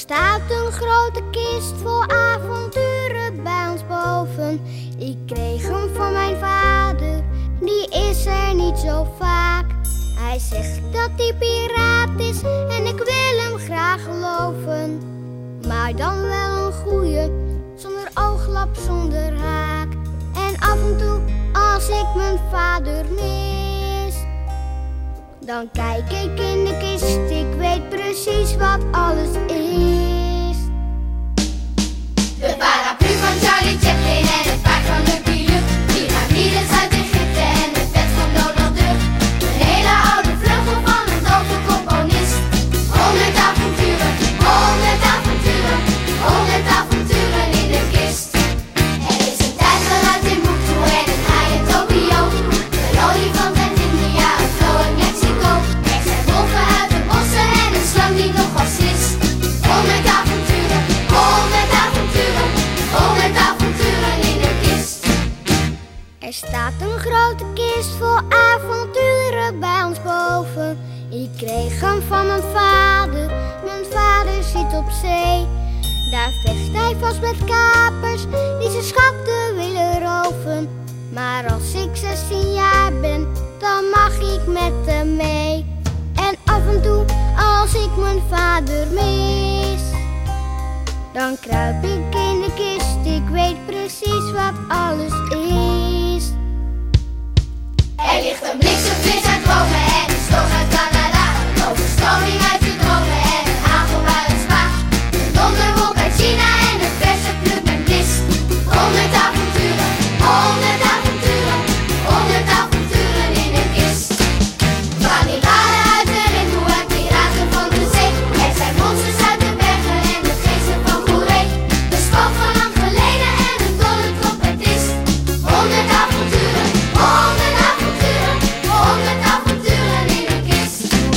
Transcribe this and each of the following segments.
staat een grote kist vol avonturen bij ons boven. Ik kreeg hem van mijn vader, die is er niet zo vaak. Hij zegt dat hij piraat is en ik wil hem graag geloven. Maar dan wel een goeie, zonder ooglap, zonder haak. En af en toe, als ik mijn vader mis, dan kijk ik in de kist, ik weet precies wat alles is. De paraplu van Charlie Chaplin en het paard van Lucky Luke, piramides uit Egypte en het bed van Donald Duck. Een hele oude vleugel van een dove componist. 100 avonturen, 100 avonturen, 100 avonturen in de kist. Er is een tijgerruit in Timbuktu en een haai in Tokio. Een olifant uit India, een flow in Mexico. Er zijn wolven uit de bossen en een slang die nog was is. 100 avonturen, 100 avonturen, 100 avonturen in de kist. Er staat een grote kist vol avonturen bij ons boven. Ik kreeg hem van mijn vader zit op zee. Daar vecht hij vast met kapers die zijn schatten willen roven. Maar als ik 16 jaar ben, dan mag ik met hem mee. En af en toe, als ik mijn vader mis, dan kruip ik in de kist, ik weet precies wat alles is. Er ligt een bliksemvis uit Rome en een storm uit Canada. Een overstroming uit de dromen en een hagelbui uit Spa. Een donderwolk uit China en een verse pluk met mist. 100 avonturen, 100 avonturen, 100 avonturen in de kist. Kannibalen uit de rimboe en piraten van de zee. Er zijn monsters uit de bergen en de geesten van Goeree. Een spook van lang geleden en een dolle trompetist. 100 avonturen, 100 avonturen, 100 avonturen in de kist.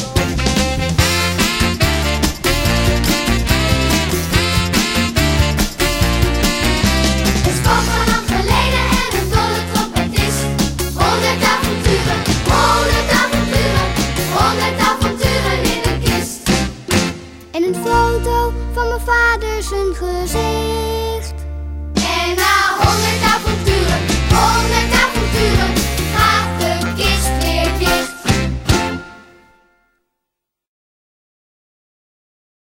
Een spook van lang geleden en een dolle trompetist. 100 avonturen, 100 avonturen, 100 avonturen in de kist. En een foto van mijn vader zijn gezicht.